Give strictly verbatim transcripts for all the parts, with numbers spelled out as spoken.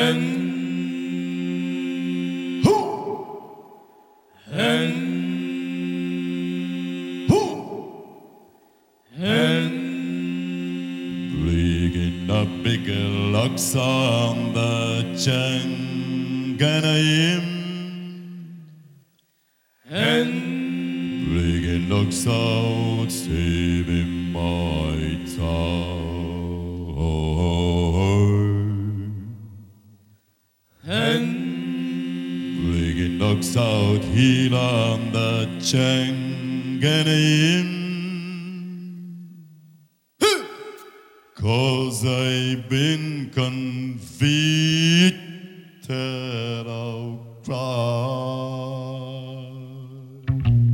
Liggen a big locks on the Changanayim. Liggen locks out, saving my time. Liggen locks out, heel on the Changanayim. Cause I've been convicted of crime.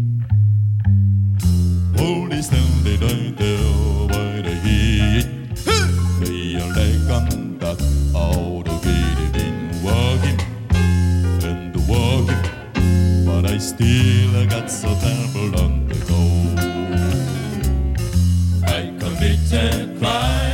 Holy stand they don't tell by the heat. They are like on that out of it in walking and walking, but I still got so terrible on the go. I committed crime.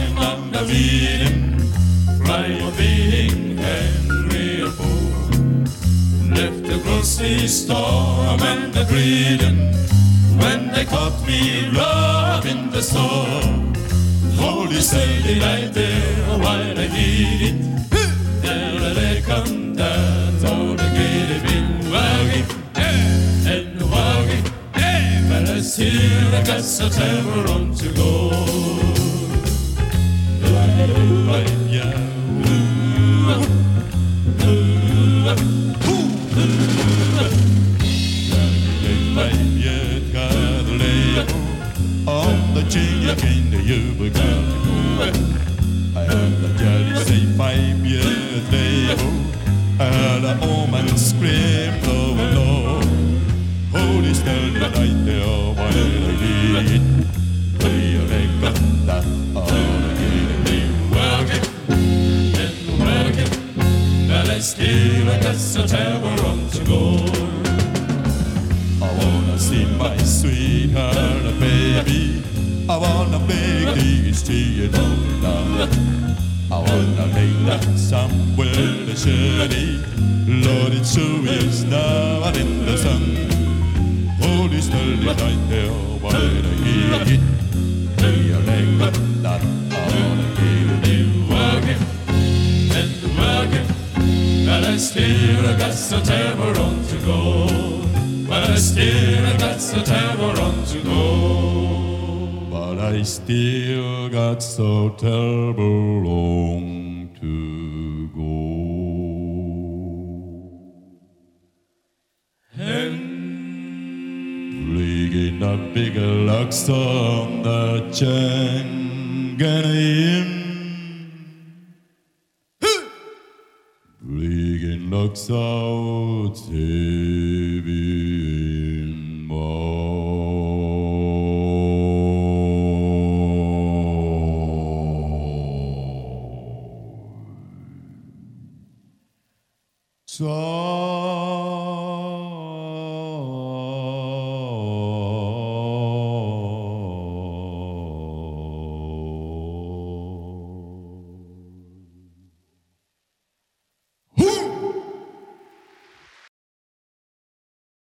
Crime of being Henry a fool. Left the grocery store and the greeting when they caught me robbing the store. Holy cell did I there while I did it. There they come down, so the greedy been wagging and wagging, but I still I got so terrible on to go. On the chin, again, the you I heard the jolly say five years later. I heard a woman scream, oh no. Holy stand the night there while I did it. We are got that all again. But I still I got so terrible on to go. I wanna see my sweetheart, baby. I wanna make these tears down. I wanna lay down somewhere in the shady. Lord, it sure is now out in the sun. Holy steady night there while I hear it. We are like that all again. Working and working, but I still got so terrible on to go. But I still got so terrible on to go. But I still got so terrible on to go. And flying a big locks on the Changanayim. Flying locks out, saving more time.